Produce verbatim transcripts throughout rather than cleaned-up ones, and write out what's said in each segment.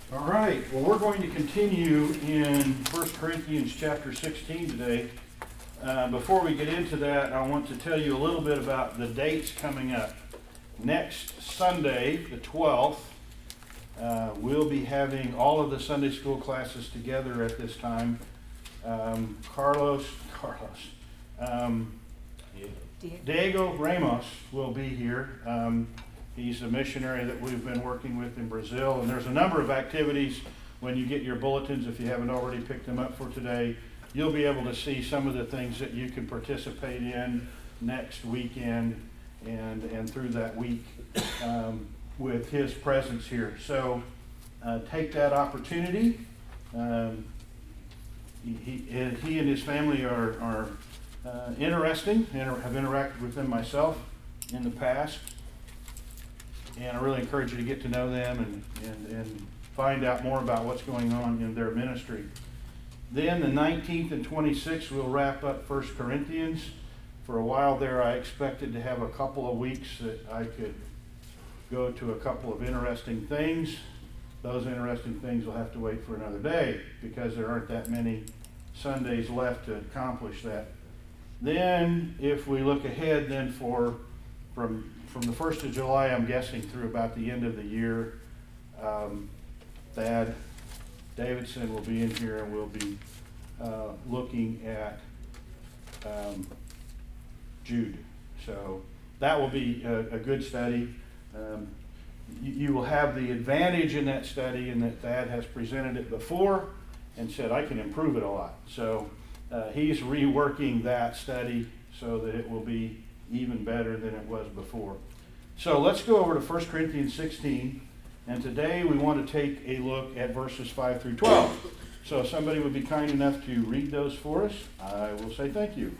All right, well, we're going to continue in First Corinthians chapter sixteen today. Uh, before we get into that, I want to tell you a little bit about the dates coming up. Next Sunday, the twelfth, uh, we'll be having all of the Sunday school classes together at this time. Um, Carlos, Carlos, um, Diego Ramos will be here. Um, He's a missionary that we've been working with in Brazil, and there's a number of activities. When you get your bulletins, if you haven't already picked them up for today, you'll be able to see some of the things that you can participate in next weekend and, and through that week um, with his presence here. So uh, take that opportunity. Um, he, he, he and his family are, are uh, interesting, and have interacted with them myself in the past. And I really encourage you to get to know them and, and, and find out more about what's going on in their ministry. Then the nineteenth and twenty-sixth, we'll wrap up First Corinthians. For a while there, I expected to have a couple of weeks that I could go to a couple of interesting things. Those interesting things will have to wait for another day because there aren't that many Sundays left to accomplish that. Then, if we look ahead then for from From the first of July, I'm guessing, through about the end of the year, um, Thad Davidson will be in here and we'll be uh, looking at um, Jude. So that will be a, a good study. Um, you, you will have the advantage in that study in that Thad has presented it before and said, I can improve it a lot. So uh, he's reworking that study so that it will be even better than it was before. So let's go over to First Corinthians sixteen, and today we want to take a look at verses five through twelve. So if somebody would be kind enough to read those for us, I will say thank you.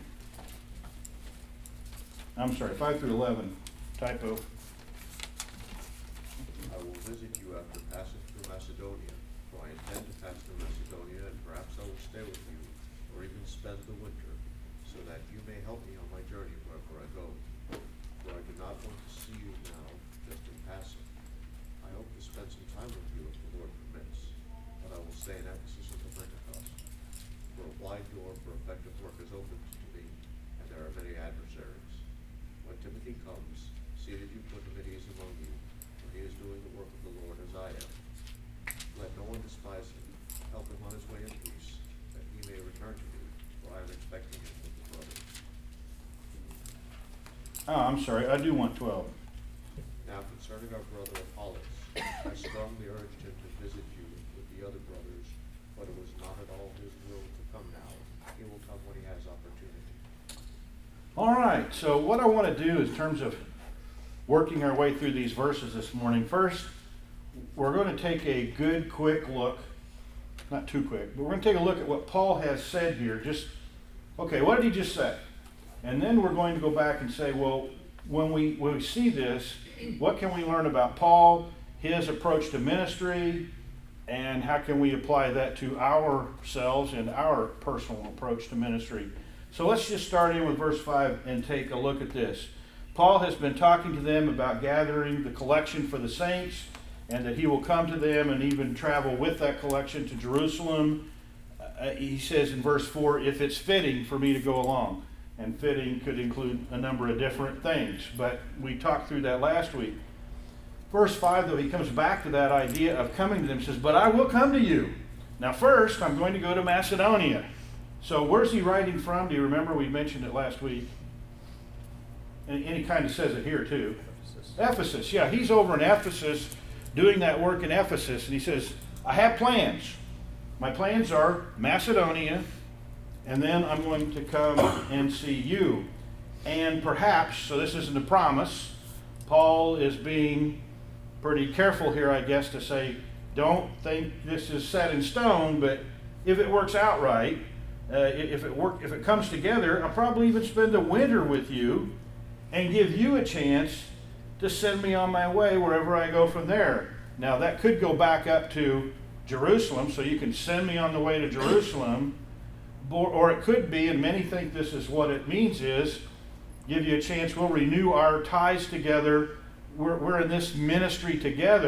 I'm sorry, five through eleven, typo. I will visit you after passing through Macedonia, for I intend to pass through Macedonia, and perhaps I will stay with you, or even spend the winter, so that you may help me on my journey wherever I go. For I do not want to see you now, just in passing. I hope to spend some time with you if the Lord permits, but I will stay in Ephesus until Pentecost. For a wide door for effective work is open to me, and there are many adversaries. When Timothy comes, see that you put Timotheus among you, for he is doing the work of the Lord as I am. Let no one despise him. Help him on his way in peace, that he may return to me, for I am expecting him with the brothers. Oh, I'm sorry, I do want twelve. Now concerning our brother Apollos, I strongly urged him to visit you with the other brothers, but it was not at all his will to come now. He will come when he has opportunity. All right, so what I want to do in terms of working our way through these verses this morning, first, we're going to take a good, quick look, not too quick, but we're going to take a look at what Paul has said here. Just, okay, what did he just say? And then we're going to go back and say, well, when we, when we see this, what can we learn about Paul, his approach to ministry, and how can we apply that to ourselves and our personal approach to ministry? So let's just start in with verse five and take a look at this. Paul has been talking to them about gathering the collection for the saints, and that he will come to them and even travel with that collection to Jerusalem. Uh, he says in verse four, if it's fitting for me to go along. And fitting could include a number of different things, but we talked through that last week. Verse five, though, he comes back to that idea of coming to them, says, but I will come to you. Now first, I'm going to go to Macedonia. So where's he writing from? Do you remember? We mentioned it last week. And, and he kind of says it here too. Ephesus. Ephesus, yeah, he's over in Ephesus doing that work in Ephesus, and he says, I have plans. My plans are Macedonia, and then I'm going to come and see you. And perhaps, so this isn't a promise, Paul is being pretty careful here, I guess, to say, don't think this is set in stone, but if it works out right, uh, if it work, if it comes together, I'll probably even spend a winter with you and give you a chance to send me on my way wherever I go from there. Now, that could go back up to Jerusalem, so you can send me on the way to Jerusalem. Or it could be, and many think this is what it means, is give you a chance, we'll renew our ties together. We're, we're in this ministry together,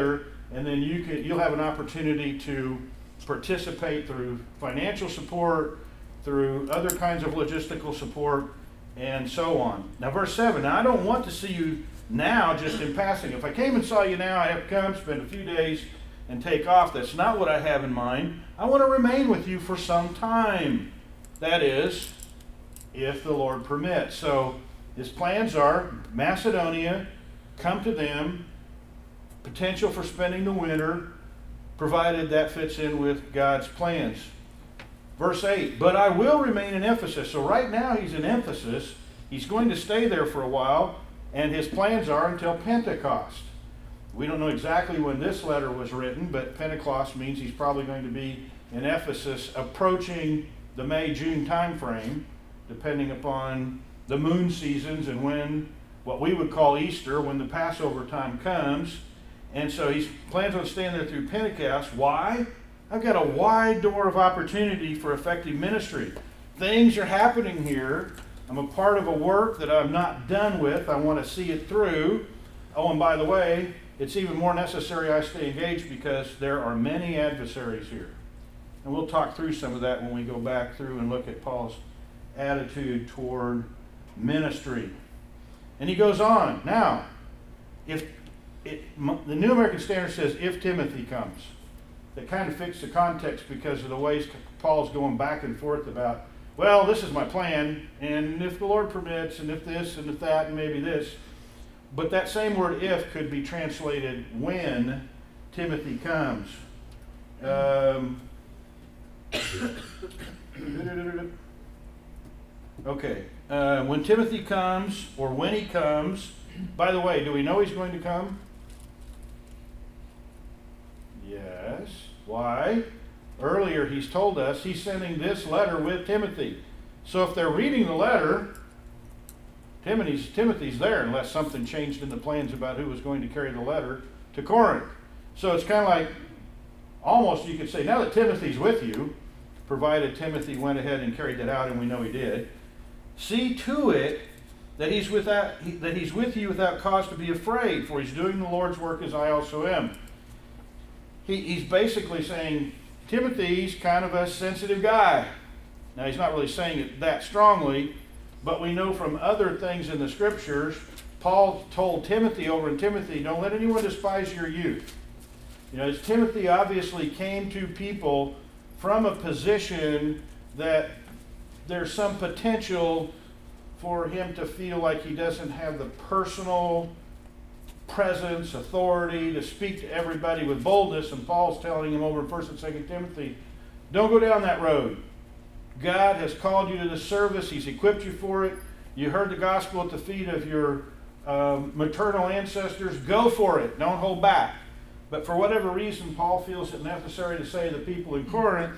and then you can, you'll have an opportunity to participate through financial support, through other kinds of logistical support, and so on. Now verse seven, now I don't want to see you now just in passing. If I came and saw you now, I have to come, spend a few days, and take off. That's not what I have in mind. I want to remain with you for some time. That is, if the Lord permits. So his plans are Macedonia, come to them, potential for spending the winter, provided that fits in with God's plans. Verse eight, but I will remain in Ephesus. So right now he's in Ephesus. He's going to stay there for a while, and his plans are until Pentecost. We don't know exactly when this letter was written, but Pentecost means he's probably going to be in Ephesus approaching the May-June time frame, depending upon the moon seasons and when what we would call Easter, when the Passover time comes. And so he plans on staying there through Pentecost. Why? I've got a wide door of opportunity for effective ministry. Things are happening here. I'm a part of a work that I'm not done with. I want to see it through. Oh, and by the way, it's even more necessary I stay engaged because there are many adversaries here. And we'll talk through some of that when we go back through and look at Paul's attitude toward ministry. And he goes on. Now, if it, the New American Standard says, if Timothy comes. That kind of fits the context because of the ways Paul's going back and forth about, well, this is my plan, and if the Lord permits, and if this, and if that, and maybe this. But that same word if could be translated when Timothy comes. Um, okay. Uh, when Timothy comes, or when he comes, by the way, do we know he's going to come? Yes. Why? Earlier he's told us he's sending this letter with Timothy. So if they're reading the letter, Timothy's, Timothy's there unless something changed in the plans about who was going to carry the letter to Corinth. So it's kind of like, almost you could say, now that Timothy's with you, provided Timothy went ahead and carried that out, and we know he did, see to it that he's, without, that he's with you without cause to be afraid, for he's doing the Lord's work as I also am. He, he's basically saying, Timothy's kind of a sensitive guy. Now, he's not really saying it that strongly, but we know from other things in the Scriptures, Paul told Timothy over in Timothy, don't let anyone despise your youth. You know, as Timothy obviously came to people from a position that there's some potential for him to feel like he doesn't have the personal presence, authority to speak to everybody with boldness, and Paul's telling him over in First and Second Timothy, don't go down that road. God has called you to the service. He's equipped you for it. You heard the gospel at the feet of your um, maternal ancestors. Go for it. Don't hold back. But for whatever reason, Paul feels it necessary to say to the people in Corinth,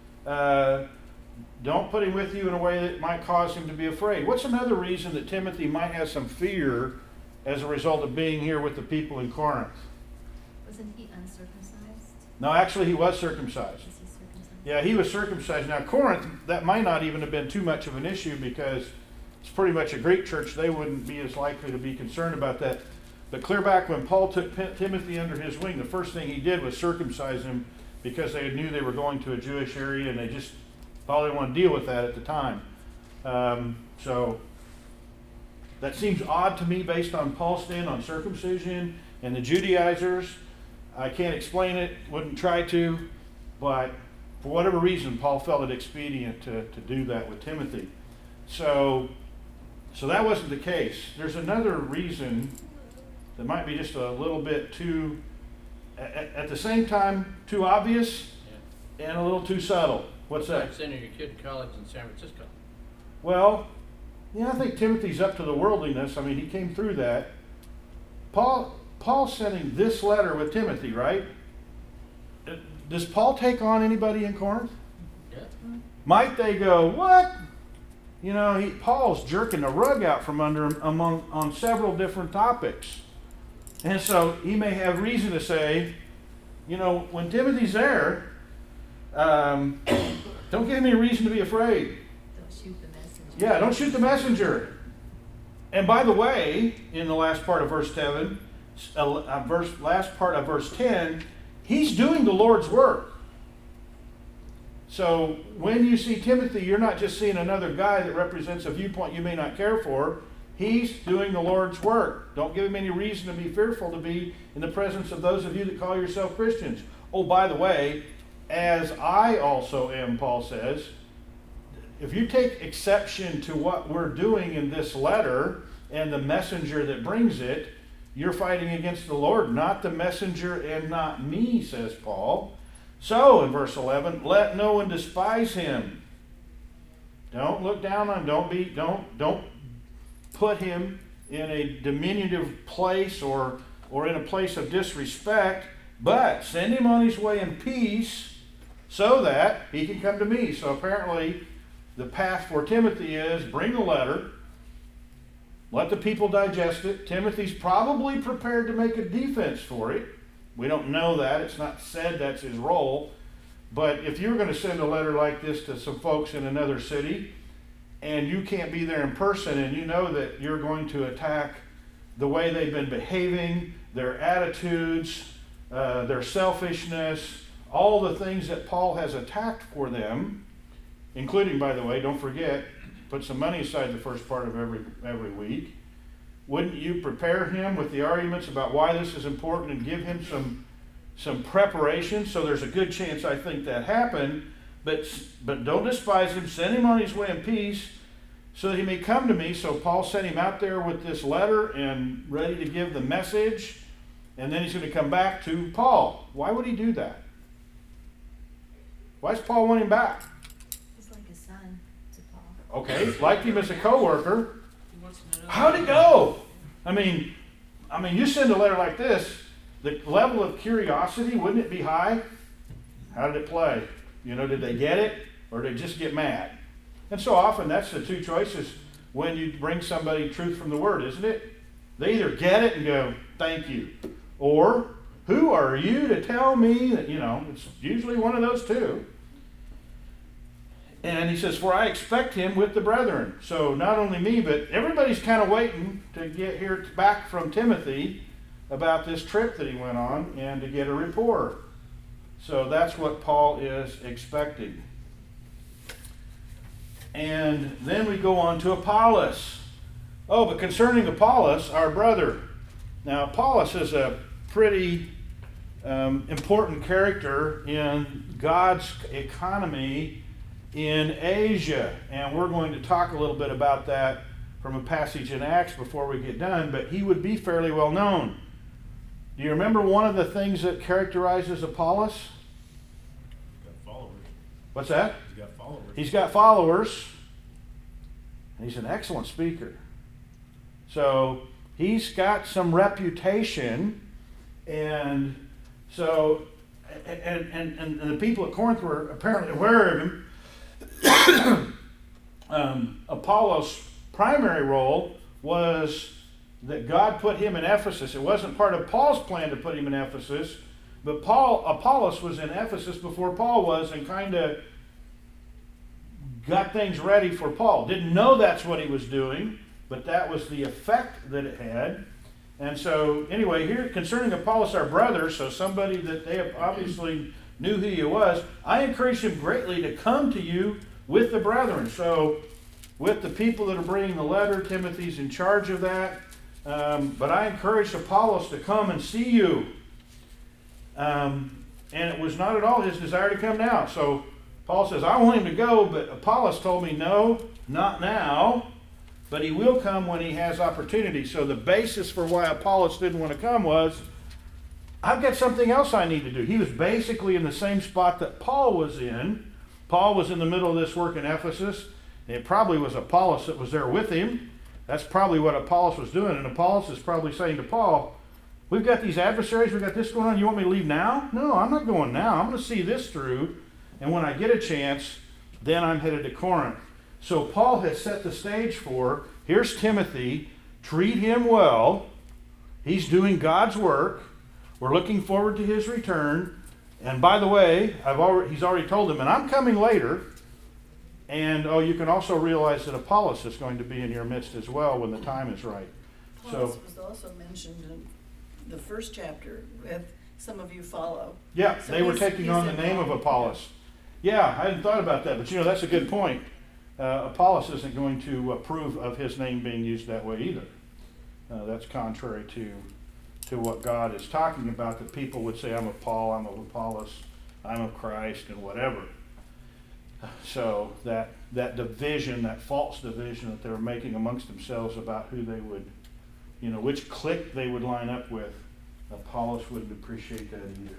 uh, don't put him with you in a way that might cause him to be afraid. What's another reason that Timothy might have some fear as a result of being here with the people in Corinth? Wasn't he uncircumcised? No, actually he was circumcised. Was he circumcised? Yeah, he was circumcised. Now Corinth, that might not even have been too much of an issue because it's pretty much a Greek church. They wouldn't be as likely to be concerned about that. But clear back when Paul took Timothy under his wing, the first thing he did was circumcise him because they knew they were going to a Jewish area and they just probably didn't want to deal with that at the time. Um, so that seems odd to me based on Paul's stand on circumcision and the Judaizers. I can't explain it, wouldn't try to, but for whatever reason, Paul felt it expedient to, to do that with Timothy. So, so that wasn't the case. There's another reason that might be just a little bit too, at, at the same time, too obvious Yeah. and a little too subtle. What's that? Like sending your kid to college in San Francisco. Well, yeah, I think Timothy's up to the worldliness. I mean, he came through that. Paul, Paul's sending this letter with Timothy, right? Uh, Does Paul take on anybody in Corinth? Yeah. Might they go, what? You know, he, Paul's jerking the rug out from under him among, on several different topics. And so he may have reason to say, you know, when Timothy's there, um, don't give me a reason to be afraid. Don't shoot the messenger. Yeah, don't shoot the messenger. And by the way, in the last part of verse seven, uh, verse, last part of verse ten, he's doing the Lord's work. So when you see Timothy, you're not just seeing another guy that represents a viewpoint you may not care for. He's doing the Lord's work. Don't give him any reason to be fearful to be in the presence of those of you that call yourself Christians. Oh, by the way, as I also am, Paul says, if you take exception to what we're doing in this letter and the messenger that brings it, you're fighting against the Lord, not the messenger and not me, says Paul. So, in verse eleven, let no one despise him. Don't look down on him. Don't be, don't, don't put him in a diminutive place or, or in a place of disrespect, but send him on his way in peace so that he can come to me. So apparently the path for Timothy is bring the letter, let the people digest it. Timothy's probably prepared to make a defense for it. We don't know that. It's not said that's his role. But if you're going to send a letter like this to some folks in another city and you can't be there in person and you know that you're going to attack the way they've been behaving, their attitudes, uh, their selfishness, all the things that Paul has attacked for them, including, by the way, don't forget, put some money aside the first part of every every week. Wouldn't you prepare him with the arguments about why this is important and give him some some preparation? So there's a good chance I think that happened, but but don't despise him. Send him on his way in peace so that he may come to me. So Paul sent him out there with this letter and ready to give the message, and then he's going to come back to Paul. Why would he do that? Why does Paul want him back? He's like a son to Paul. Okay, liked him as a co-worker. How'd it go? I mean, I mean, you send a letter like this, the level of curiosity, wouldn't it be high? How did it play? You know, did they get it or did they just get mad? And so often that's the two choices when you bring somebody truth from the Word, isn't it? They either get it and go, thank you, or who are you to tell me that, you know, it's usually one of those two. And he says, for I expect him with the brethren. So not only me, but everybody's kind of waiting to get here back from Timothy about this trip that he went on and to get a report. So that's what Paul is expecting. And then we go on to Apollos. Oh, but concerning Apollos, our brother. Now, Apollos is a pretty um, important character in God's economy in Asia, and we're going to talk a little bit about that from a passage in Acts before we get done, but he would be fairly well known. Do you remember one of the things that characterizes Apollos? He's got followers. What's that? He's got followers. He's got followers, and he's an excellent speaker. So he's got some reputation, and so and, and, and the people at Corinth were apparently aware of him. um, Apollos' primary role was that God put him in Ephesus. It wasn't part of Paul's plan to put him in Ephesus, but Paul Apollos was in Ephesus before Paul was and kind of got things ready for Paul. Didn't know that's what he was doing, but that was the effect that it had. And so, anyway, here concerning Apollos, our brother, so somebody that they have obviously knew who he was, I encourage him greatly to come to you with the brethren. So, with the people that are bringing the letter, Timothy's in charge of that. Um, but I encouraged Apollos to come and see you. Um, and it was not at all his desire to come now. So, Paul says, I want him to go, but Apollos told me, no, not now. But he will come when he has opportunity. So the basis for why Apollos didn't want to come was, I've got something else I need to do. He was basically in the same spot that Paul was in. Paul was in the middle of this work in Ephesus. It probably was Apollos that was there with him. That's probably what Apollos was doing. And Apollos is probably saying to Paul, we've got these adversaries, we've got this going on. You want me to leave now? No, I'm not going now. I'm going to see this through. And when I get a chance, then I'm headed to Corinth. So Paul has set the stage for, here's Timothy, treat him well. He's doing God's work. We're looking forward to his return. And by the way, I've already, he's already told him, and I'm coming later. And oh, you can also realize that Apollos is going to be in your midst as well when the time is right. Apollos So, was also mentioned in the first chapter with some of you follow. Yeah, So they were he's- taking he's on the name of involved. Apollos. Yeah, I hadn't thought about that, but you know, that's a good point. Uh, Apollos isn't going to approve of his name being used that way either. Uh, that's contrary to to what God is talking about, that people would say, I'm of Paul, I'm of Apollos, I'm of Christ, and whatever. So that that division, that false division that they were making amongst themselves about who they would, you know, which clique they would line up with, Apollos wouldn't appreciate that either.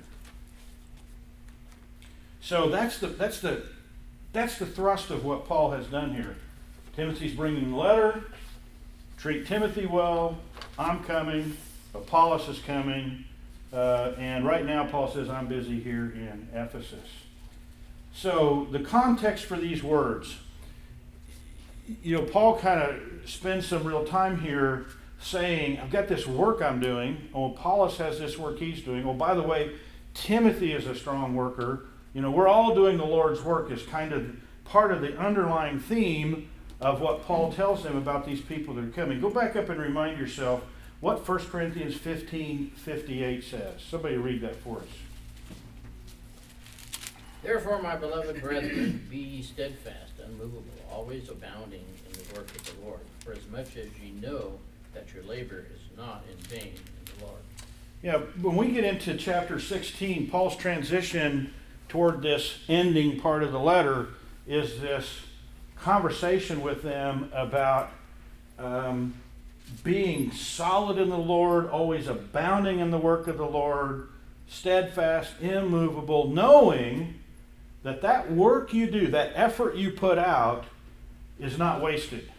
So that's the that's the that's the thrust of what Paul has done here. Timothy's bringing the letter. Treat Timothy well. I'm coming. Apollos is coming. Uh, and right now, Paul says, I'm busy here in Ephesus. So the context for these words, you know, Paul kind of spends some real time here saying, I've got this work I'm doing. Oh, Apollos has this work he's doing. Oh, by the way, Timothy is a strong worker. You know, we're all doing the Lord's work is kind of part of the underlying theme of what Paul tells them about these people that are coming. Go back up and remind yourself what First Corinthians fifteen fifty-eight says. Somebody read that for us. Therefore, my beloved brethren, be ye steadfast, unmovable, always abounding in the work of the Lord, for as much as ye know that your labor is not in vain in the Lord. Yeah, when we get into chapter sixteen, Paul's transition toward this ending part of the letter is this conversation with them about um, being solid in the Lord, always abounding in the work of the Lord, steadfast, immovable, knowing that that work you do, that effort you put out, is not wasted.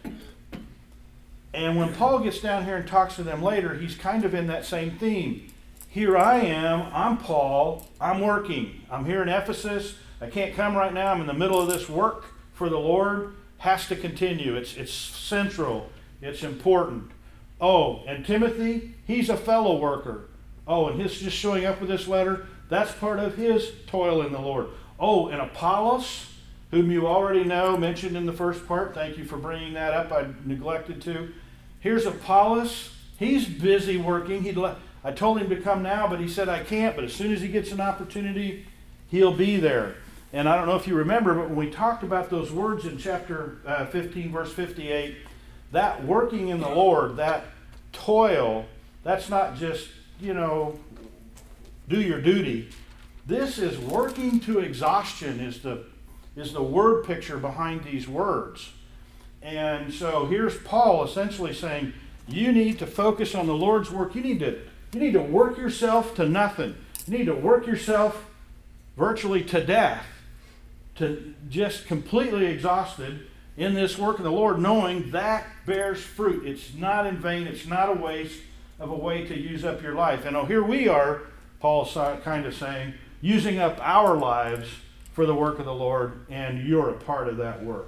And when Paul gets down here and talks to them later, he's kind of in that same theme. Here I am, I'm Paul, I'm working. I'm here in Ephesus. I can't come right now. I'm in the middle of this work for the Lord. Has to continue. It's, it's central. It's important. Oh, and Timothy, he's a fellow worker. Oh, and his just showing up with this letter, that's part of his toil in the Lord. Oh, and Apollos, whom you already know, mentioned in the first part. Thank you for bringing that up. I neglected to. Here's Apollos. He's busy working. He'd le- I told him to come now, but he said I can't. But as soon as he gets an opportunity, he'll be there. And I don't know if you remember, but when we talked about those words in chapter uh, fifteen, verse fifty-eight, that working in the Lord, that toil, that's not just, you know, do your duty. This is working to exhaustion is the, is the word picture behind these words. And so here's Paul essentially saying, you need to focus on the Lord's work. You need to, you need to work yourself to nothing. You need to work yourself virtually to death, to just completely exhausted in this work of the Lord, knowing that bears fruit. It's not in vain. It's not a waste of a way to use up your life. And oh, here we are, Paul's kind of saying, using up our lives for the work of the Lord, and you're a part of that work.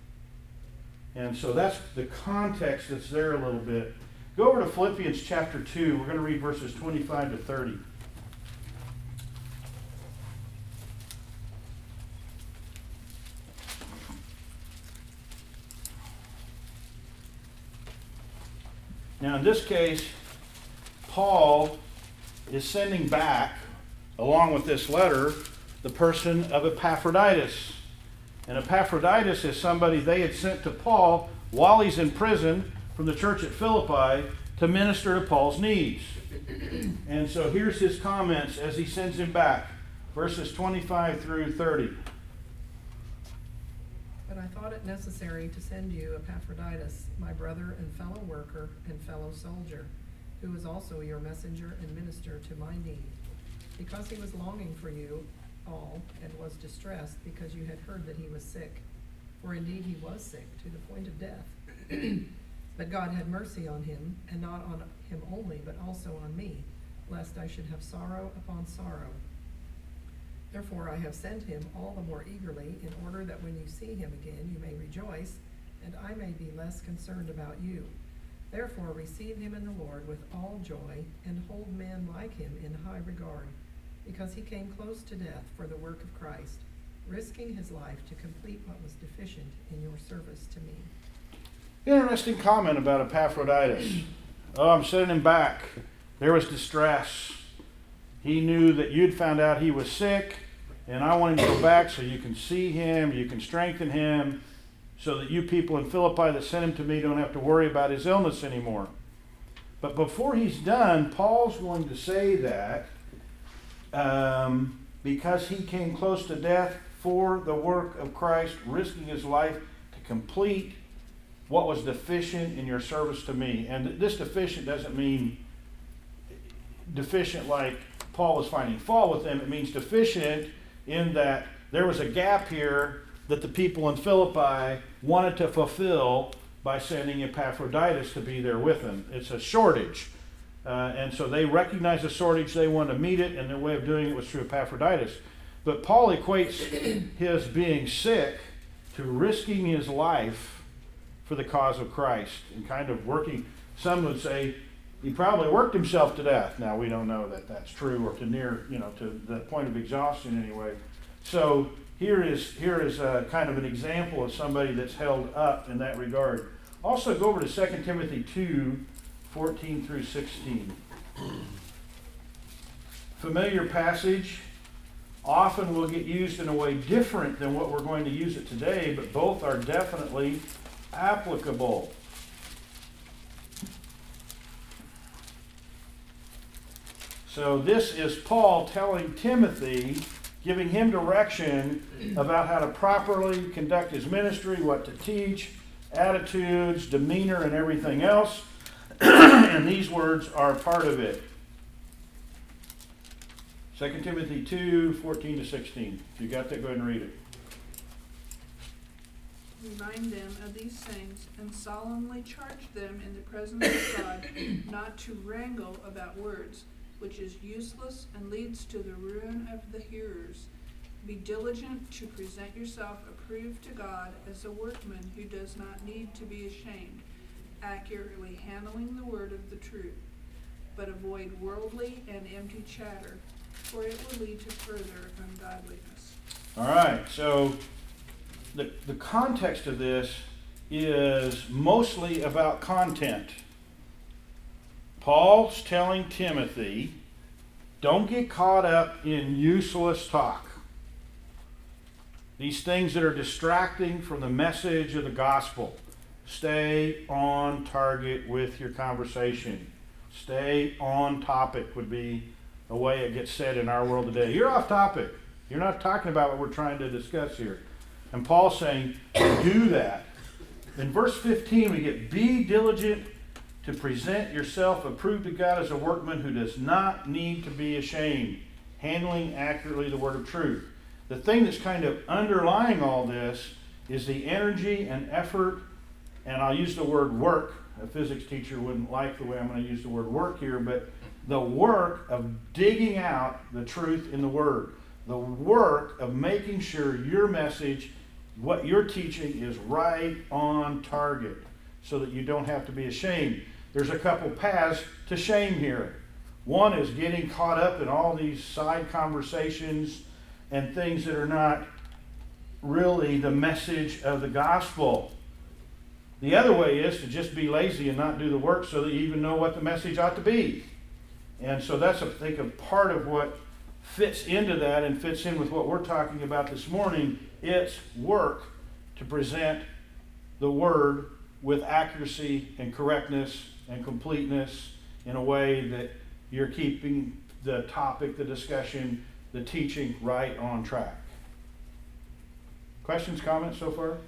And so that's the context that's there a little bit. Go over to Philippians chapter two. We're going to read verses twenty-five to thirty. Now, in this case, Paul is sending back, along with this letter, the person of Epaphroditus. And Epaphroditus is somebody they had sent to Paul while he's in prison from the church at Philippi to minister to Paul's needs. And so here's his comments as he sends him back, verses twenty-five through thirty. But I thought it necessary to send you Epaphroditus, my brother and fellow worker and fellow soldier, who is also your messenger and minister to my need, because he was longing for you all and was distressed because you had heard that he was sick. For indeed he was sick to the point of death. But God had mercy on him, and not on him only, but also on me, lest I should have sorrow upon sorrow. Therefore I have sent him all the more eagerly, in order that when you see him again you may rejoice, and I may be less concerned about you. Therefore receive him in the Lord with all joy, and hold men like him in high regard, because he came close to death for the work of Christ, risking his life to complete what was deficient in your service to me. Interesting comment about Epaphroditus. Oh, I'm sending him back. There was distress. He knew that you'd found out he was sick, and I want him to go back so you can see him, you can strengthen him, so that you people in Philippi that sent him to me don't have to worry about his illness anymore. But before he's done, Paul's going to say that um, because he came close to death for the work of Christ, risking his life to complete what was deficient in your service to me. And this deficient doesn't mean deficient like Paul was finding fault with them. It means deficient in that there was a gap here that the people in Philippi wanted to fulfill by sending Epaphroditus to be there with them. It's a shortage. Uh, and so they recognized the shortage, they wanted to meet it, and their way of doing it was through Epaphroditus. But Paul equates his being sick to risking his life for the cause of Christ and kind of working. Some would say he probably worked himself to death. Now, we don't know that that's true, or to near, you know, to the point of exhaustion anyway. So here is here is a, kind of an example of somebody that's held up in that regard. Also, go over to Second Timothy two, fourteen through sixteen. Familiar passage. Often will get used in a way different than what we're going to use it today, but both are definitely applicable. So this is Paul telling Timothy, giving him direction about how to properly conduct his ministry, what to teach, attitudes, demeanor, and everything else. And these words are part of it. Second Timothy two, fourteen to sixteen. If you got that, go ahead and read it. Remind them of these things and solemnly charge them in the presence of God not to wrangle about words, which is useless and leads to the ruin of the hearers. Be diligent to present yourself approved to God as a workman who does not need to be ashamed, accurately handling the word of the truth. But avoid worldly and empty chatter, for it will lead to further ungodliness. All right, so the, the context of this is mostly about content. Paul's telling Timothy, don't get caught up in useless talk. These things that are distracting from the message of the gospel. Stay on target with your conversation. Stay on topic would be a way it gets said in our world today. You're off topic. You're not talking about what we're trying to discuss here. And Paul's saying, do that. In verse fifteen, we get, be diligent to present yourself approved to God as a workman who does not need to be ashamed, handling accurately the word of truth. The thing that's kind of underlying all this is the energy and effort, and I'll use the word work. A physics teacher wouldn't like the way I'm going to use the word work here, but the work of digging out the truth in the Word. The work of making sure your message, what you're teaching, is right on target so that you don't have to be ashamed. There's a couple paths to shame here. One is getting caught up in all these side conversations and things that are not really the message of the gospel. The other way is to just be lazy and not do the work so that you even know what the message ought to be. And so that's, I think, a part of what fits into that and fits in with what we're talking about this morning. It's work to present the Word with accuracy and correctness and completeness in a way that you're keeping the topic, the discussion, the teaching right on track. Questions, comments so far?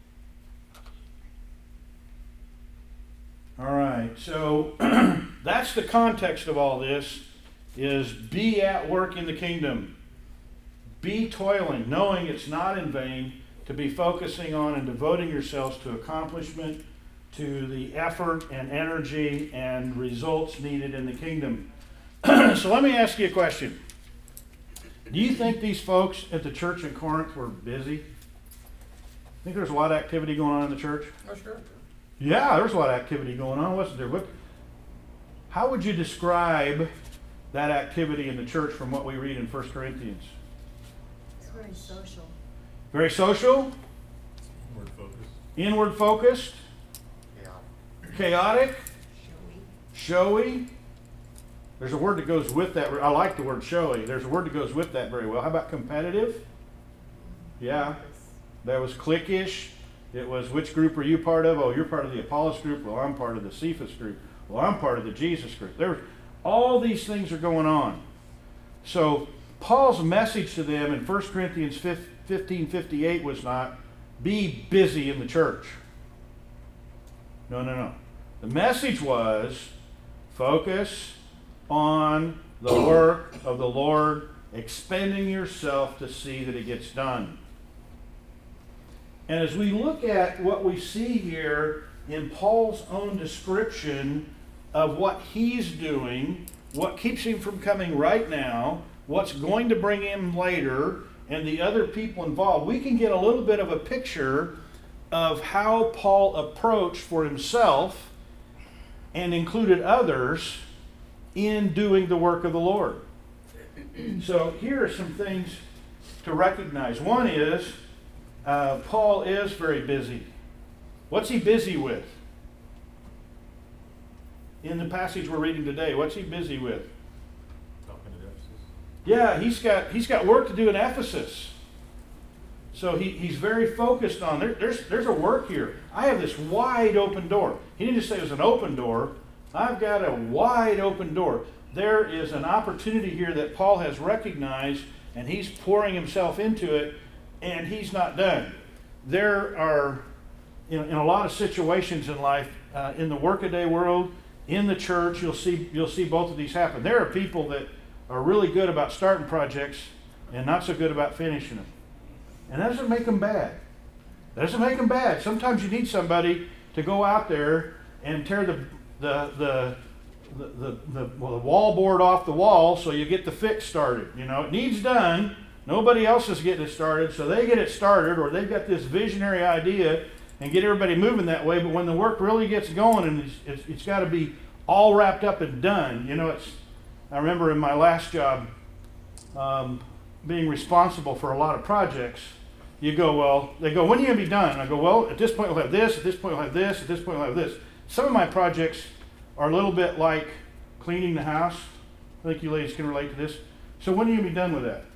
All right, so that's the context of all this, is be at work in the kingdom. Be toiling, knowing it's not in vain, to be focusing on and devoting yourselves to accomplishment, to the effort and energy and results needed in the kingdom. So let me ask you a question. Do you think these folks at the church in Corinth were busy? Think there's a lot of activity going on in the church? Oh, sure. Yeah, there's a lot of activity going on, wasn't there? What, how would you describe that activity in the church from what we read in First Corinthians? It's very social. Very social? Inward focus. Inward focused? Chaotic. Chaotic? Showy. Showy? There's a word that goes with that. I like the word showy. There's a word that goes with that very well. How about competitive? Yeah. That was cliquish. It was, which group are you part of? Oh, you're part of the Apollos group. Well, I'm part of the Cephas group. Well, I'm part of the Jesus group. There, all these things are going on. So Paul's message to them in First Corinthians fifteen fifty-eight was not, be busy in the church. No, no, no. The message was, focus on the work of the Lord, expending yourself to see that it gets done. And as we look at what we see here in Paul's own description of what he's doing, what keeps him from coming right now, what's going to bring him later, and the other people involved, we can get a little bit of a picture of how Paul approached for himself and included others in doing the work of the Lord. So here are some things to recognize. One is, uh, Paul is very busy. What's he busy with? In the passage we're reading today, what's he busy with? Talking to Ephesus. Yeah, he's got he's got work to do in Ephesus. So he, he's very focused on, there, there's, there's a work here. I have this wide open door. He didn't just say it was an open door. I've got a wide open door. There is an opportunity here that Paul has recognized, and he's pouring himself into it, and he's not done. There are, in, in a lot of situations in life, uh, in the workaday world, in the church, you'll see, you'll see both of these happen. There are people that are really good about starting projects and not so good about finishing them. And that doesn't make them bad. That doesn't make them bad. Sometimes you need somebody to go out there and tear the the the the, the, the, well, the wall board off the wall so you get the fix started. You know, it needs done. Nobody else is getting it started, so they get it started, or they've got this visionary idea and get everybody moving that way. But when the work really gets going, and it's, it's, it's got to be all wrapped up and done. You know, it's. I remember in my last job, um, being responsible for a lot of projects. You go, well, they go, when are you going to be done? And I go, well, at this point we'll have this, at this point we'll have this, at this point we'll have this. Some of my projects are a little bit like cleaning the house. I think you ladies can relate to this. So when are you going to be done with that?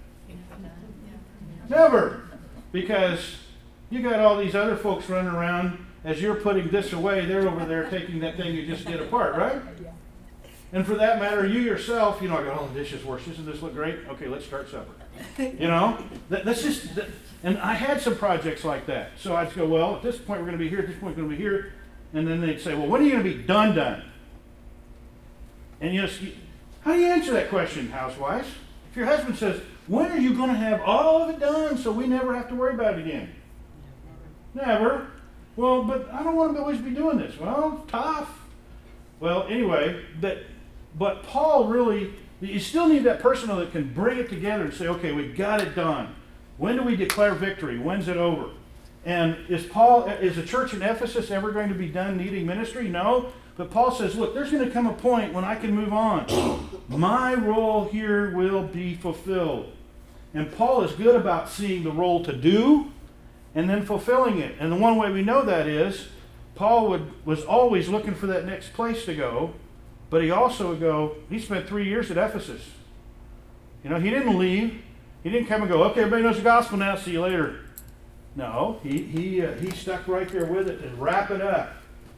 Never. Because you got all these other folks running around, as you're putting this away, they're over there taking that thing you just did apart, right? And for that matter, you yourself, you know, I go, oh, the dish is worse. Doesn't this look great? Okay, let's start supper. You know, that, that's just, that, and I had some projects like that. So I'd go, well, at this point we're going to be here, at this point we're going to be here. And then they'd say, well, when are you going to be done, done? And you just, how do you answer that question, housewives? If your husband says, when are you going to have all of it done so we never have to worry about it again? Never. Well, but I don't want to always be doing this. Well, tough. Well, anyway, but, but Paul really, you still need that person that can bring it together and say, okay, we got it done. When do we declare victory? When's it over? And is Paul, is the church in Ephesus ever going to be done needing ministry? No. But Paul says, look, there's going to come a point when I can move on. My role here will be fulfilled. And Paul is good about seeing the role to do and then fulfilling it. And the one way we know that is, Paul would, was always looking for that next place to go, but he also would go, he spent three years at Ephesus. You know, he didn't leave. He didn't come and go, okay, everybody knows the gospel now, see you later. No, he, he, uh, he stuck right there with it and wrap it up.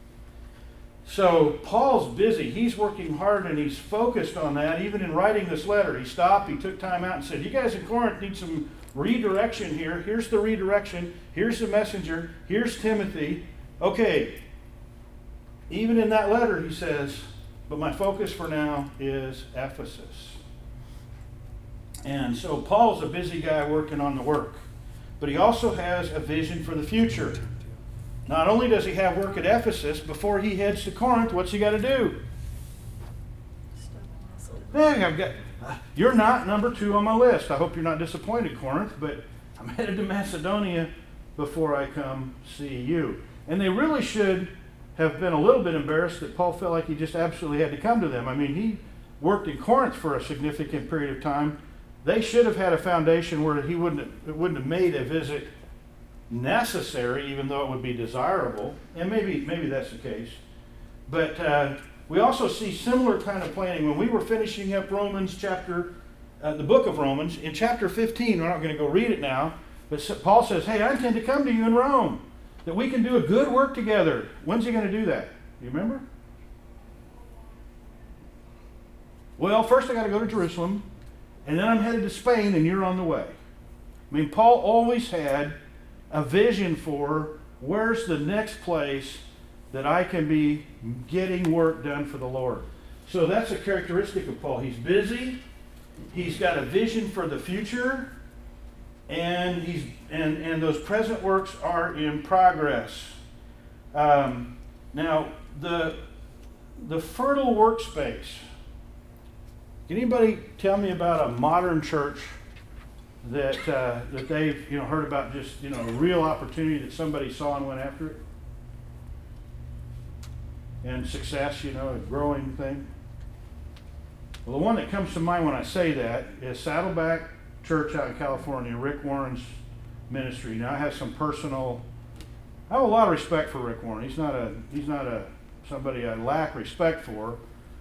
So Paul's busy. He's working hard and he's focused on that. Even in writing this letter, he stopped, he took time out and said, you guys in Corinth need some redirection here. Here's the redirection. Here's the messenger. Here's Timothy. Okay, even in that letter he says, but my focus for now is Ephesus. And so Paul's a busy guy working on the work, but he also has a vision for the future. Not only does he have work at Ephesus, before he heads to Corinth, what's he got to do? Yeah, I've got, uh, you're not number two on my list. I hope you're not disappointed, Corinth, but I'm headed to Macedonia before I come see you. And they really should have been a little bit embarrassed that Paul felt like he just absolutely had to come to them. I mean, he worked in Corinth for a significant period of time. They should have had a foundation where he wouldn't have, it wouldn't have made a visit necessary, even though it would be desirable. And maybe maybe that's the case. But uh, we also see similar kind of planning. When we were finishing up Romans chapter, uh, the book of Romans, in chapter fifteen, we're not going to go read it now, but Paul says, hey, I intend to come to you in Rome, that we can do a good work together. When's he going to do that? Do you remember? Well, first I got to go to Jerusalem, and then I'm headed to Spain, and you're on the way. I mean, Paul always had a vision for where's the next place that I can be getting work done for the Lord. So that's a characteristic of Paul. He's busy, he's got a vision for the future, and he's and, and those present works are in progress. Um, now, the the fertile workspace. Can anybody tell me about a modern church that uh, that they've you know heard about, just you know a real opportunity that somebody saw and went after it, and success, you know, a growing thing? Well, the one that comes to mind when I say that is Saddleback Church out in California, Rick Warren's ministry. Now, I have some personal, I have a lot of respect for Rick Warren. He's not a he's not a somebody I lack respect for.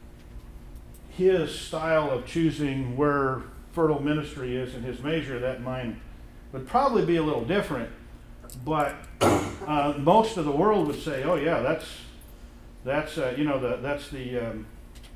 His style of choosing where fertile ministry is and his measure of that in mind would probably be a little different, but uh, most of the world would say, oh yeah, that's that's uh, you know the that's the um,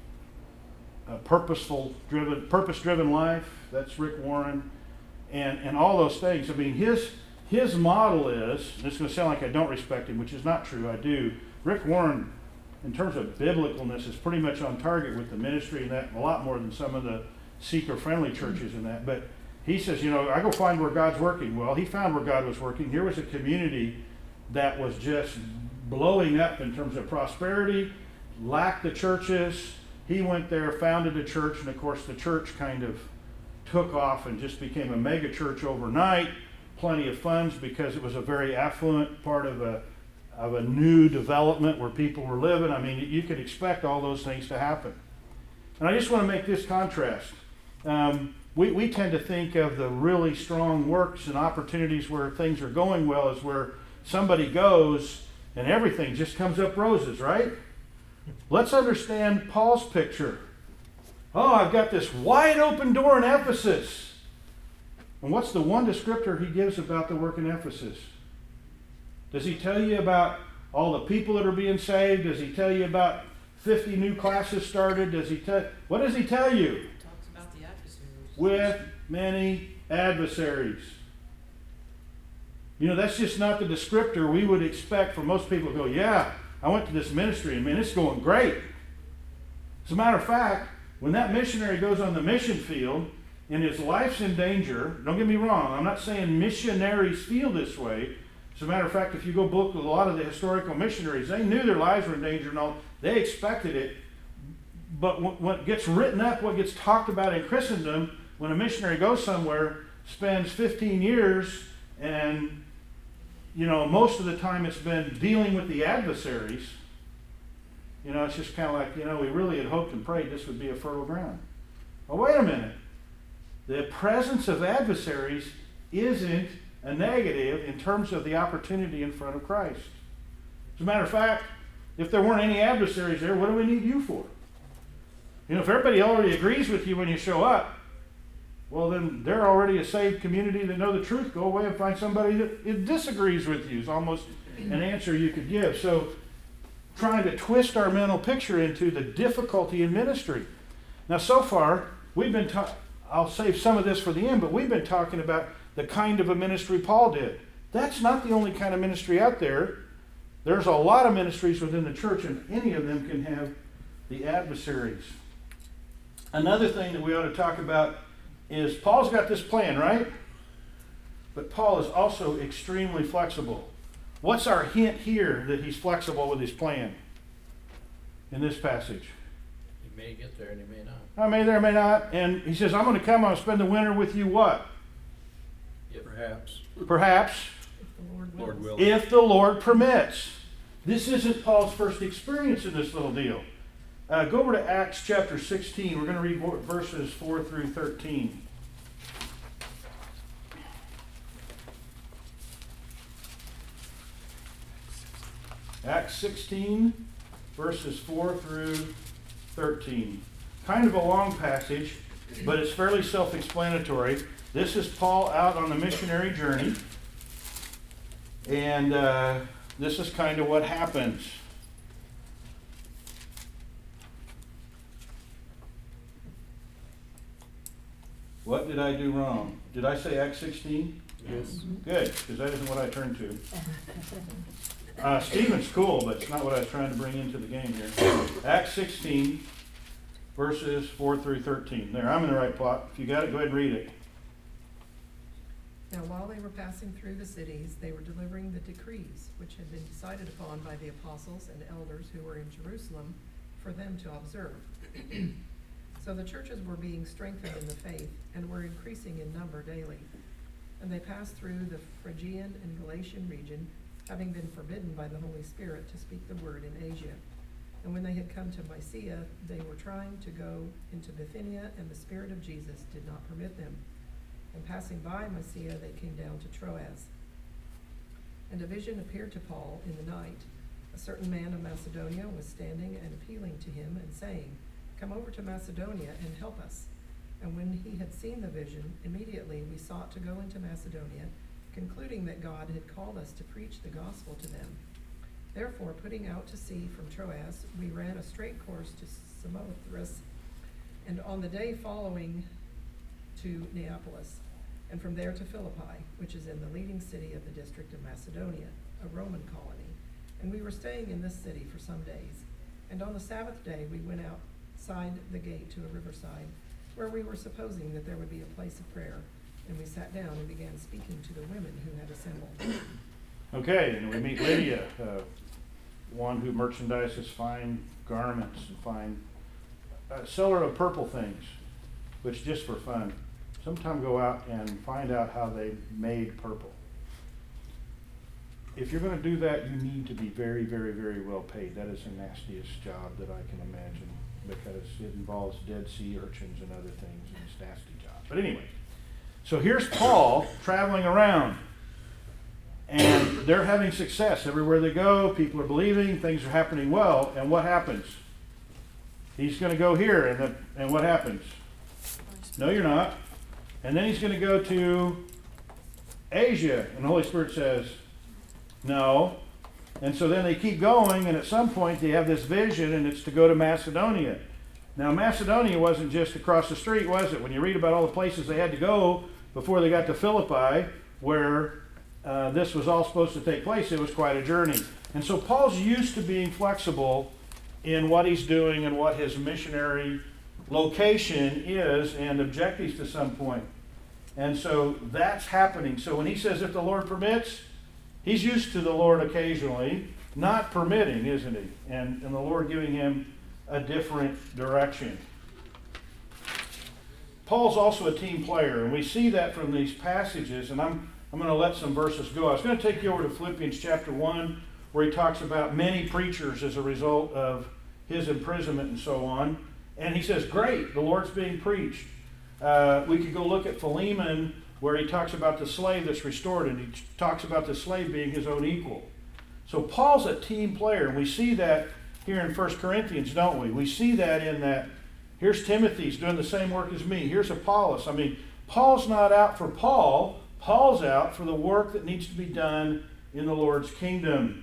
uh, purposeful driven purpose driven life. That's Rick Warren, and and all those things. I mean, his his model is, and it's going to sound like I don't respect him, which is not true. I do. Rick Warren, in terms of biblicalness, is pretty much on target with the ministry, and that a lot more than some of the seeker-friendly churches in that. But he says, you know, I go find where God's working. Well, he found where God was working. Here was a community that was just blowing up in terms of prosperity, lacked the churches. He went there, founded a church, and of course the church kind of took off and just became a mega church overnight. Plenty of funds because it was a very affluent part of a of a new development where people were living. I mean, you could expect all those things to happen. And I just want to make this contrast. Um, we, we tend to think of the really strong works and opportunities where things are going well as where somebody goes and everything just comes up roses, right? Let's understand Paul's picture. Oh, I've got this wide open door in Ephesus. And what's the one descriptor he gives about the work in Ephesus? Does he tell you about all the people that are being saved? Does he tell you about fifty new classes started? Does he tell? What does he tell you? It talks about the adversaries. With many adversaries. You know, that's just not the descriptor we would expect for most people to go, yeah, I went to this ministry and man, it's going great. As a matter of fact, when that missionary goes on the mission field and his life's in danger, don't get me wrong, I'm not saying missionaries feel this way. As a matter of fact, if you go look at a lot of the historical missionaries, they knew their lives were in danger and all. They expected it. But what gets written up, what gets talked about in Christendom, when a missionary goes somewhere, spends fifteen years, and you know most of the time it's been dealing with the adversaries. You know, it's just kind of like, you know, we really had hoped and prayed this would be a fertile ground. Well, wait a minute. The presence of adversaries isn't a negative in terms of the opportunity in front of Christ. As a matter of fact, if there weren't any adversaries there, what do we need you for? You know, if everybody already agrees with you when you show up, well, then they're already a saved community that know the truth. Go away and find somebody that disagrees with you is almost an answer you could give. So, trying to twist our mental picture into the difficulty in ministry. Now, so far, we've been talking, I'll save some of this for the end, but we've been talking about the kind of a ministry Paul did. That's not the only kind of ministry out there. There's a lot of ministries within the church, and any of them can have the adversaries. Another thing that we ought to talk about is Paul's got this plan, right? But Paul is also extremely flexible. What's our hint here that he's flexible with his plan in this passage? He may get there and he may not. I may there, may not. And he says, I'm going to come, I'll spend the winter with you what? Yeah. Perhaps. Perhaps. If the Lord wills. Lord will. If the Lord permits. This isn't Paul's first experience in this little deal. Uh, go over to Acts chapter sixteen. We're going to read verses four through thirteen. Acts sixteen, verses four through thirteen. Kind of a long passage, but it's fairly self-explanatory. This is Paul out on the missionary journey, and uh, this is kind of what happens. What did I do wrong? Did I say Acts sixteen? Yes. Good, because that isn't what I turned to. Uh, Stephen's cool, but it's not what I was trying to bring into the game here. Acts sixteen, verses four through thirteen. There, I'm in the right plot. If you got it, go ahead and read it. Now while they were passing through the cities, they were delivering the decrees, which had been decided upon by the apostles and elders who were in Jerusalem for them to observe. So the churches were being strengthened in the faith and were increasing in number daily. And they passed through the Phrygian and Galatian region, having been forbidden by the Holy Spirit to speak the word in Asia. And when they had come to Mysia, they were trying to go into Bithynia, and the Spirit of Jesus did not permit them. And passing by Mysia, they came down to Troas. And a vision appeared to Paul in the night. A certain man of Macedonia was standing and appealing to him and saying, "Come over to Macedonia and help us." And when he had seen the vision, immediately we sought to go into Macedonia, concluding that God had called us to preach the gospel to them. Therefore, putting out to sea from Troas, we ran a straight course to Samothrace, and on the day following to Neapolis, and from there to Philippi, which is in the leading city of the district of Macedonia, a Roman colony. And we were staying in this city for some days. And on the Sabbath day we went outside the gate to a riverside, where we were supposing that there would be a place of prayer. And we sat down and began speaking to the women who had assembled. Okay, and we meet Lydia, uh, one who merchandises fine garments and fine, uh, seller of purple things, which just for fun. Sometime go out and find out how they made purple. If you're going to do that, you need to be very, very, very well paid. That is the nastiest job that I can imagine, because it involves dead sea urchins and other things, and it's a nasty job. But anyway, so here's Paul traveling around, and they're having success. Everywhere they go, people are believing, things are happening well, and what happens? He's going to go here, and, the, and what happens? No, you're not. And then he's going to go to Asia, and the Holy Spirit says, no. And so then they keep going, and at some point they have this vision, and it's to go to Macedonia. Now, Macedonia wasn't just across the street, was it? When you read about all the places they had to go before they got to Philippi, where uh, this was all supposed to take place, it was quite a journey. And so Paul's used to being flexible in what he's doing and what his missionary location is and objectives to some point. And so that's happening. So when he says, if the Lord permits, he's used to the Lord occasionally not permitting, isn't he? And, and the Lord giving him a different direction. Paul's also a team player, and we see that from these passages, and I'm, I'm going to let some verses go. I was going to take you over to Philippians chapter one, where he talks about many preachers as a result of his imprisonment and so on. And he says, great, the Lord's being preached. Uh, we could go look at Philemon, where he talks about the slave that's restored, and he talks about the slave being his own equal. So Paul's a team player, and we see that here in First Corinthians, don't we? We see that in that, here's Timothy's doing the same work as me. Here's Apollos. I mean, Paul's not out for Paul. Paul's out for the work that needs to be done in the Lord's kingdom.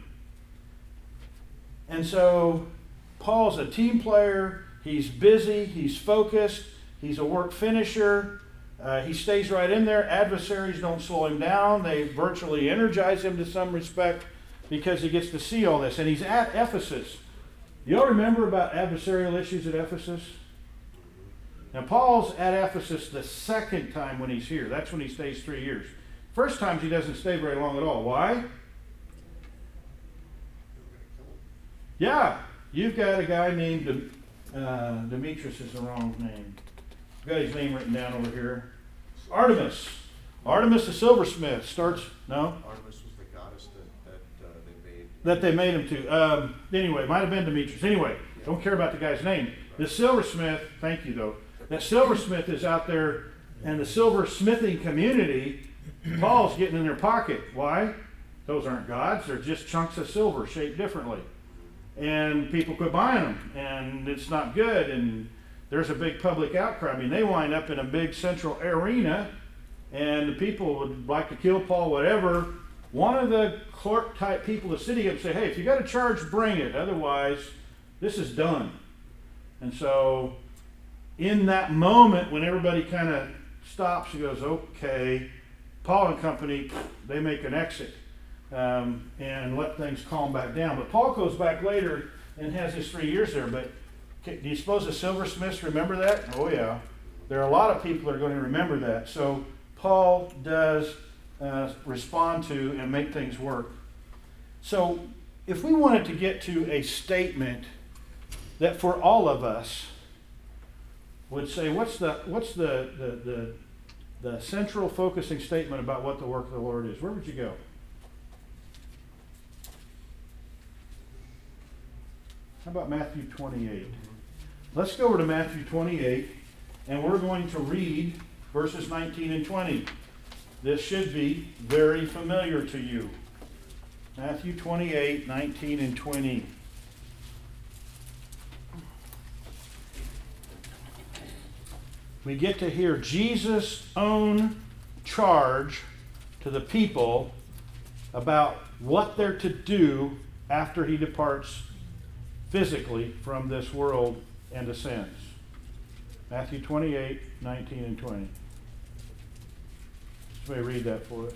And so Paul's a team player. He's busy. He's focused. He's a work finisher. Uh, he stays right in there. Adversaries don't slow him down. They virtually energize him to some respect because he gets to see all this. And he's at Ephesus. You all remember about adversarial issues at Ephesus? Now, Paul's at Ephesus the second time when he's here. That's when he stays three years. First times he doesn't stay very long at all. Why? Yeah, you've got a guy named uh, Demetrius is the wrong name. I've got his name written down over here. Artemis. Artemis the silversmith starts, no? Artemis was the goddess that, that uh, they made. That they made him to. Um, anyway, it might have been Demetrius. Anyway, yeah. Don't care about the guy's name. The silversmith, thank you though, that silversmith is out there, and the silversmithing community, Paul's getting in their pocket. Why? Those aren't gods. They're just chunks of silver shaped differently. and people quit buying them, and it's not good, and there's a big public outcry. I mean, they wind up in a big central arena, and the people would like to kill Paul, whatever. One of the clerk type people of the city would say, hey, if you got a charge, bring it. Otherwise, this is done. And so in that moment when everybody kind of stops and goes, okay, Paul and company, they make an exit um, and let things calm back down. But Paul goes back later and has his three years there. But do you suppose the silversmiths remember that? Oh, yeah. There are a lot of people that are going to remember that. So Paul does uh, respond to and make things work. So if we wanted to get to a statement that for all of us would say, what's the what's the the, the the central focusing statement about what the work of the Lord is, where would you go? How about Matthew twenty-eight? Let's go over to Matthew twenty-eight, and we're going to read verses nineteen and twenty. This should be very familiar to you. Matthew twenty-eight, nineteen and twenty. We get to hear Jesus' own charge to the people about what they're to do after he departs physically from this world and ascends. Matthew twenty-eight, nineteen and twenty. Somebody read that for us.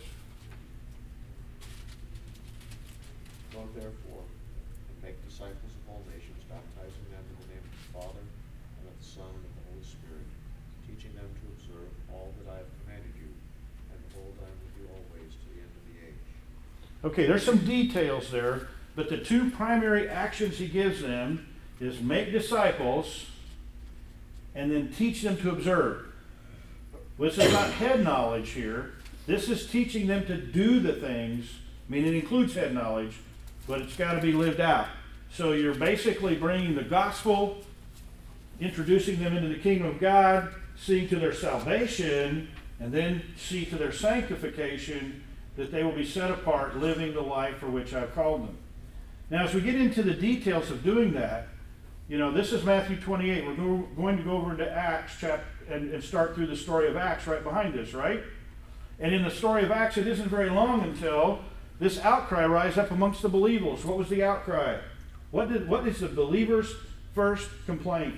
Go therefore and make disciples of all nations, baptizing them in the name of the Father, and of the Son, and of the Holy Spirit, teaching them to observe all that I have commanded you, and behold, I am with you always to the end of the age. Okay, there's some details there, but the two primary actions he gives them is make disciples and then teach them to observe. This is not head knowledge here. This is teaching them to do the things. I mean, it includes head knowledge, but it's got to be lived out. So you're basically bringing the gospel, introducing them into the kingdom of God, seeing to their salvation, and then see to their sanctification, that they will be set apart, living the life for which I've called them. Now, as we get into the details of doing that, you know, this is Matthew twenty-eight. We're go, going to go over into Acts chapter and, and start through the story of Acts right behind this, right? And in the story of Acts, it isn't very long until this outcry rise up amongst the believers. What was the outcry? What did what is the believers' first complaint?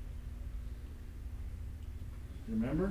Remember?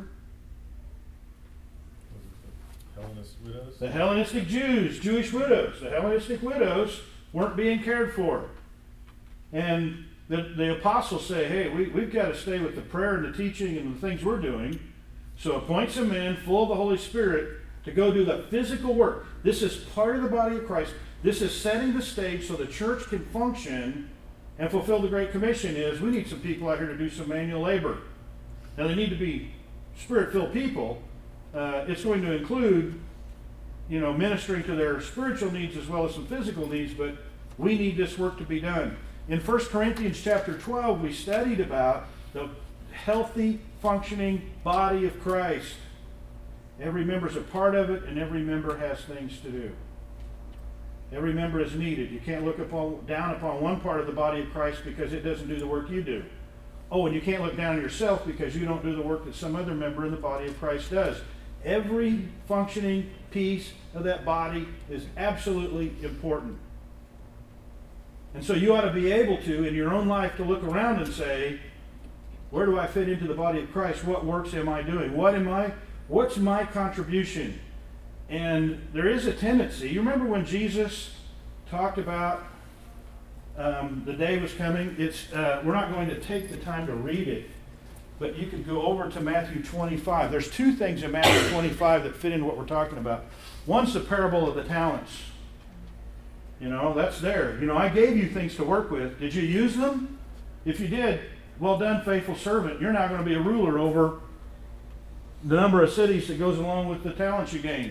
Hellenist widows? The Hellenistic Jews, Jewish widows. The Hellenistic widows weren't being cared for. And the, the apostles say, hey, we, we've got to stay with the prayer and the teaching and the things we're doing. So appoint some men full of the Holy Spirit to go do the physical work. This is part of the body of Christ. This is setting the stage so the church can function and fulfill the Great Commission. Is we need some people out here to do some manual labor. Now they need to be Spirit-filled people. Uh, it's going to include, you know, ministering to their spiritual needs as well as some physical needs, but we need this work to be done. In First Corinthians chapter twelve, we studied about the healthy, functioning body of Christ. Every member is a part of it, and every member has things to do. Every member is needed. You can't look upon, down upon one part of the body of Christ because it doesn't do the work you do. Oh, and you can't look down on yourself because you don't do the work that some other member in the body of Christ does. Every functioning piece of that body is absolutely important. And so you ought to be able to, in your own life, to look around and say, where do I fit into the body of Christ? What works am I doing? What am I, what's my contribution? And there is a tendency. You remember when Jesus talked about um, the day was coming? It's uh, we're not going to take the time to read it, but you could go over to Matthew twenty-five. There's two things in Matthew twenty-five that fit into what we're talking about. One's the parable of the talents. You know, that's there. You know, I gave you things to work with. Did you use them? If you did, well done, faithful servant. You're now going to be a ruler over the number of cities that goes along with the talents you gained.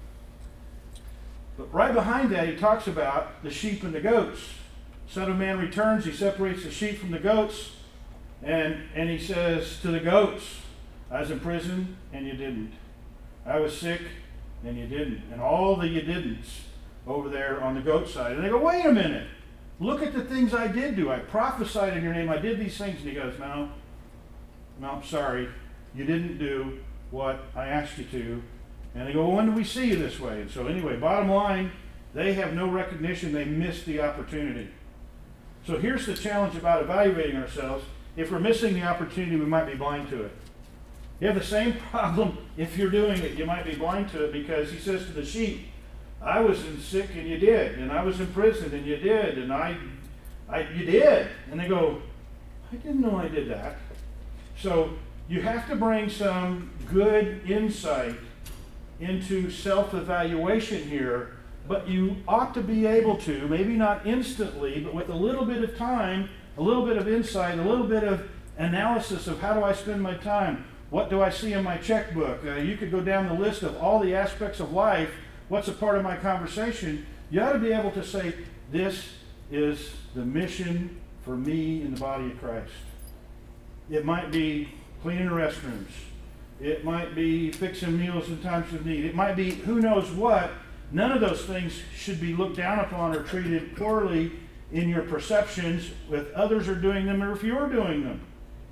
But right behind that, he talks about the sheep and the goats. Son of Man returns, he separates the sheep from the goats, and, and he says to the goats, I was in prison, and you didn't. I was sick, and you didn't. And all the you didn'ts over there on the goat side. And they go, wait a minute. Look at the things I did do. I prophesied in your name. I did these things. And he goes, no, no, I'm sorry. You didn't do what I asked you to. And they go, well, when do we see you this way? And so anyway, bottom line, they have no recognition. They missed the opportunity. So here's the challenge about evaluating ourselves. If we're missing the opportunity, we might be blind to it. You have the same problem if you're doing it. You might be blind to it because he says to the sheep, I was in sick and you did, and I was in prison and you did, and I, I, you did. And they go, I didn't know I did that. So you have to bring some good insight into self-evaluation here, but you ought to be able to, maybe not instantly, but with a little bit of time, a little bit of insight, a little bit of analysis of how do I spend my time? What do I see in my checkbook? Uh, you could go down the list of all the aspects of life. What's a part of my conversation? You ought to be able to say, this is the mission for me in the body of Christ. It might be cleaning the restrooms. It might be fixing meals in times of need. It might be who knows what. None of those things should be looked down upon or treated poorly in your perceptions if others are doing them or if you're doing them.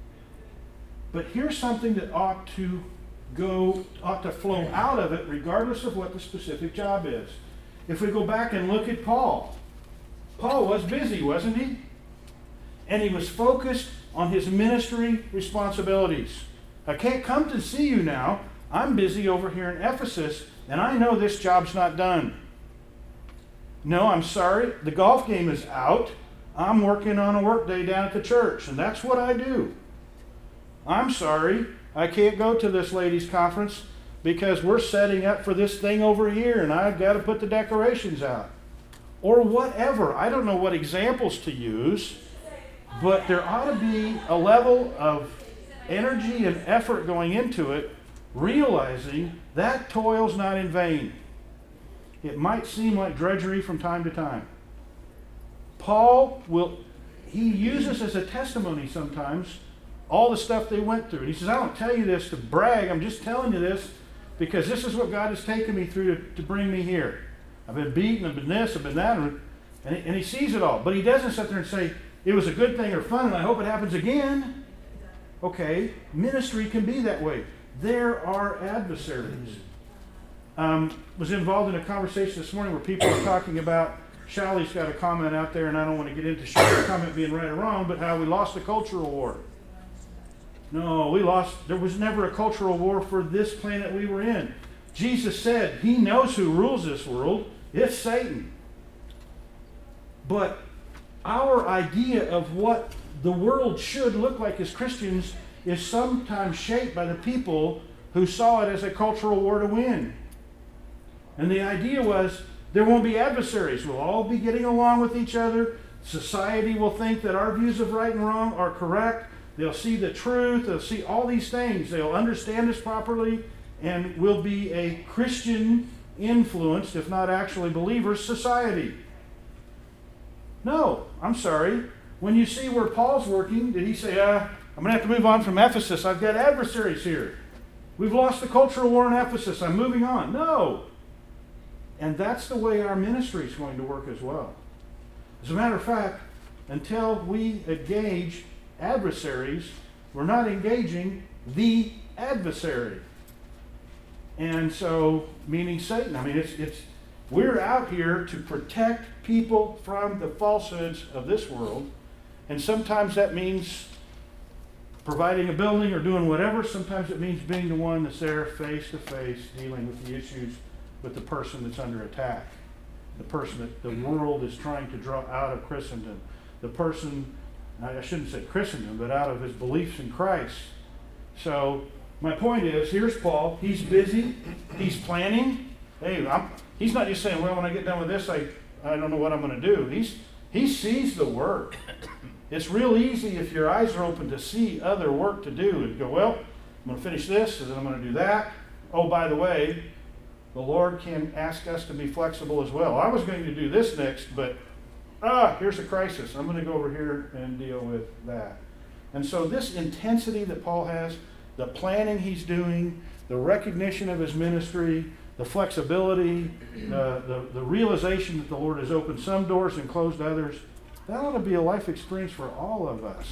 But here's something that ought to go, ought to flow out of it regardless of what the specific job is. If we go back and look at Paul, Paul was busy, wasn't he? And he was focused on his ministry responsibilities. I can't come to see you now. I'm busy over here in Ephesus, and I know this job's not done. No, I'm sorry. The golf game is out. I'm working on a work day down at the church, and that's what I do. I'm sorry. I can't go to this ladies' conference because we're setting up for this thing over here, and I've got to put the decorations out. Or whatever. I don't know what examples to use, but there ought to be a level of energy and effort going into it, realizing that toil's not in vain. It might seem like drudgery from time to time. Paul will, he uses as a testimony sometimes all the stuff they went through. And he says, I don't tell you this to brag, I'm just telling you this because this is what God has taken me through to, to bring me here. I've been beaten, I've been this, I've been that, and he, and he sees it all. But he doesn't sit there and say, it was a good thing or fun and I hope it happens again. Okay, ministry can be that way. There are adversaries. Um, was involved in a conversation this morning where people are talking about, Shalley's got a comment out there, and I don't want to get into Shalley's comment being right or wrong, but how we lost the cultural war. No, we lost, there was never a cultural war for this planet we were in. Jesus said he knows who rules this world. It's Satan. But our idea of what the world should look like as Christians is sometimes shaped by the people who saw it as a cultural war to win. And the idea was there won't be adversaries. We'll all be getting along with each other. Society will think that our views of right and wrong are correct. They'll see the truth. They'll see all these things. They'll understand us properly and will be a Christian influenced, if not actually believers, society. No, I'm sorry. When you see where Paul's working, did he say, uh, I'm going to have to move on from Ephesus. I've got adversaries here. We've lost the cultural war in Ephesus. I'm moving on. No. And that's the way our ministry is going to work as well. As a matter of fact, until we engage adversaries, we're not engaging the adversary. And so, meaning Satan. I mean, it's, it's, we're out here to protect people from the falsehoods of this world. And sometimes that means providing a building or doing whatever. Sometimes it means being the one that's there face to face, dealing with the issues with the person that's under attack. The person that the world is trying to draw out of Christendom. The person, I shouldn't say Christendom, but out of his beliefs in Christ. So my point is, here's Paul. He's busy. He's planning. Hey, I'm, he's not just saying, well, when I get done with this, I, I don't know what I'm going to do. He's, he sees the work. It's real easy if your eyes are open to see other work to do and go, well, I'm going to finish this, and then I'm going to do that. Oh, by the way, the Lord can ask us to be flexible as well. I was going to do this next, but ah, here's a crisis. I'm going to go over here and deal with that. And so this intensity that Paul has, the planning he's doing, the recognition of his ministry, the flexibility, uh, the, the realization that the Lord has opened some doors and closed others, That ought to be a life experience for all of us.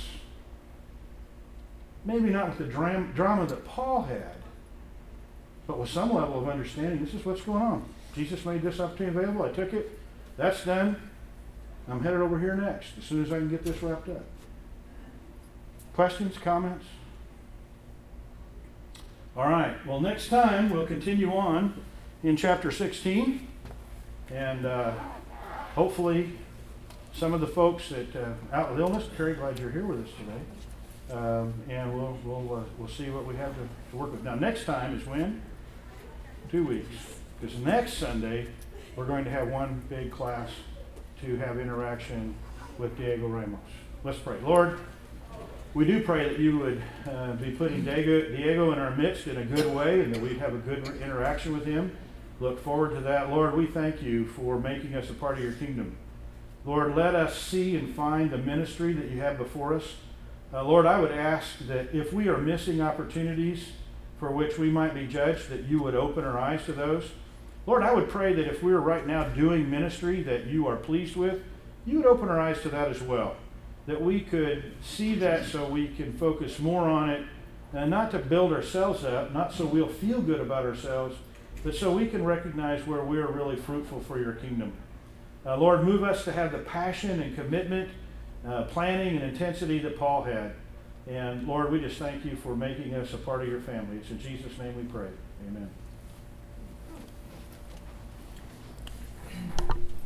Maybe not with the dram- drama that Paul had, but with some level of understanding. This is what's going on. Jesus made this opportunity available. I took it. That's done. I'm headed over here next as soon as I can get this wrapped up. Questions, comments? All right. Well, next time we'll continue on in chapter sixteen. And uh, hopefully some of the folks that uh, out with illness, very glad you're here with us today. Um, and we'll we'll uh, we'll see what we have to, to work with. Now, next time is when? Two weeks. Because next Sunday we're going to have one big class to have interaction with Diego Ramos. Let's pray. Lord, we do pray that you would uh, be putting Diego, Diego in our midst in a good way, and that we'd have a good interaction with him. Look forward to that. Lord, we thank you for making us a part of your kingdom. Lord, let us see and find the ministry that you have before us. Uh, Lord, I would ask that if we are missing opportunities for which we might be judged, that you would open our eyes to those. Lord, I would pray that if we're right now doing ministry that you are pleased with, you would open our eyes to that as well. That we could see that so we can focus more on it, and not to build ourselves up, not so we'll feel good about ourselves, but so we can recognize where we're really fruitful for your kingdom. Uh, Lord, move us to have the passion and commitment, uh, planning and intensity that Paul had. And Lord, we just thank you for making us a part of your family. It's in Jesus' name we pray. Amen.